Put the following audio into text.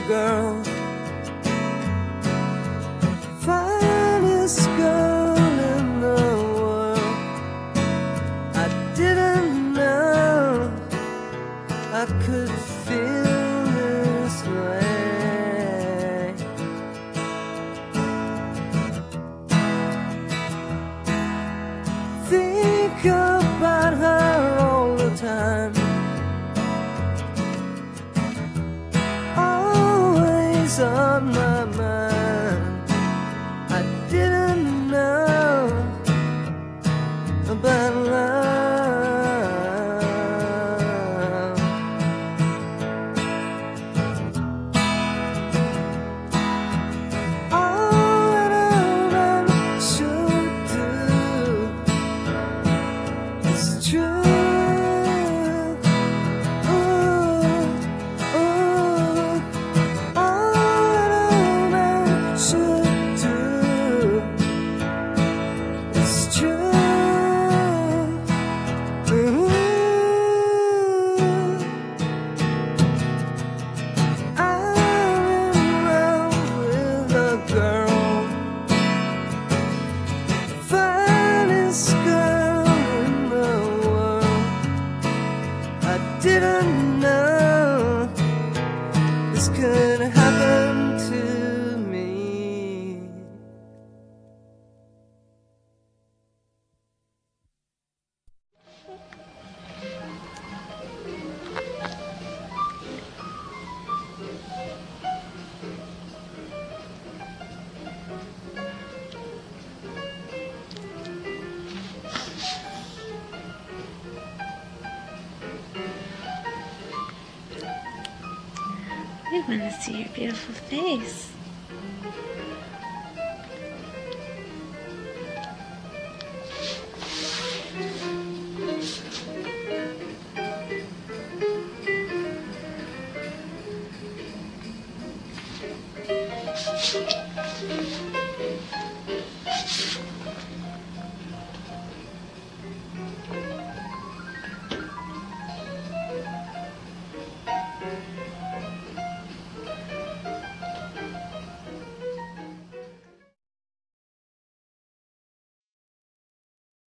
girl, finest girl in the world. I didn't know I could feel this way. Think about her all the time, always on my mind. I didn't know about love. All that a man should do is true. Didn't know this could happen to me. I want to see your beautiful face.